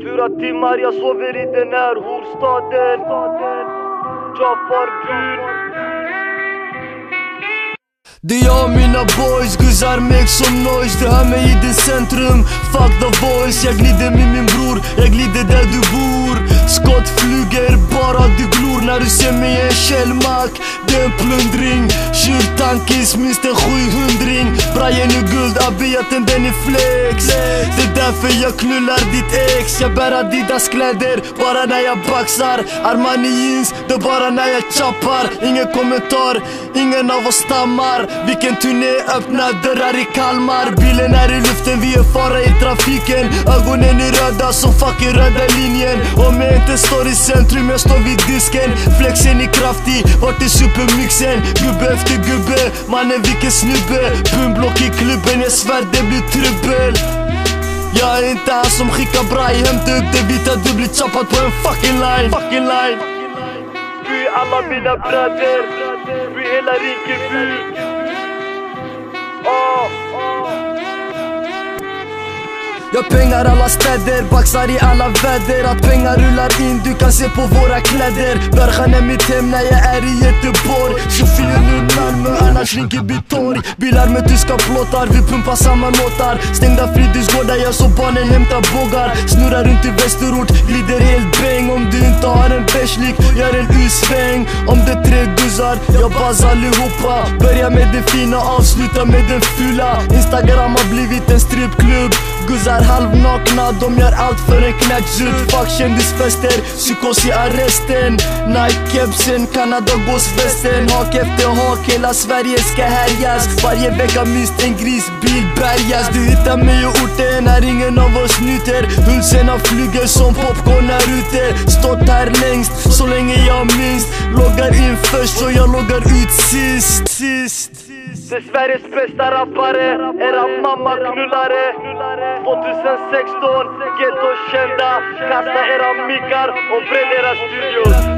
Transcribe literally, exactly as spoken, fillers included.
tjugofyra timmar, jag sover i den här horstaden. Jafar Bur. Det är jag och mina boys, guzzar make some noise. Du hör mig i din centrum, fuck the voice. Jag glider med min bror, jag glider där du bor. Skott flyger, bara du glor. När du ser mig i en källmack, det är en plundring. Tjuvtankis, minst en sjuhundring. Brajen är guld, abiaten den är flex. Det är därför jag knullar ditt ex. Jag bär Adidas kläder, bara när jag baxar. Armani jeans, det är bara när jag chappar. Ingen kommentar, ingen av oss stammar. Vilken turné öppnar dörrar i Kalmar. Bilen är i luften, vi är fara i trafiken. Ögonen är röda som fucking röda linjen. Om jag inte står i centrum, jag står vid disken. Flexen är kraftig, vart är supermixen? Gubbe efter gubbe, mannen vilken snubbe. Bumblock i klubben, jag svär det blir trubbel. Jag är inte han som skickar braj. Hämta upp det vita, du blir chappad på en fucking line. Fucking line. Vi är alla mina bröder, vi är hela Rinkeby. Oh, oh. Jag pengar alla städer, baxar i alla väder. Att pengar rullar in, du kan se på våra kläder. Bergen är mitt hem när jag är i Göteborg. tjugofyra nu Malmö, annars Rinkeby torg. Bilar med tyska plåtar, vi pumpar samma låtar. Stängda fritidsgårdar, jag så barnen hämtar bågar. Snurrar runt i Västerort, glider helt bäng. Om du inte har en bärslik, gör en U-sväng. Om det är tre guzzar, jag buzz allihopa. Börja med det fina, avsluta med den fula. Instagram har blivit en strippklubb. Guzzar halvnakna, de gör allt för en knäcksutt. Fuck kändisfester, psykos i arresten. Nike-kepsen, Kanada-gåsvästen. Hak efter hak, hela Sverige ska härjas. Varje vecka minst en grisbil bärgas. Du hittar mig i orten när ingen av oss nyter. Hulserna flyger som popcorn här ute. Stått här längst, så länge jag minst. Loggar in först och jag loggar ut sist, sist. Det är Sveriges bästa rappare, era mamma knullare. tjugohundrasexton, ghetto kända. Kasta era mickar och bränn era studios.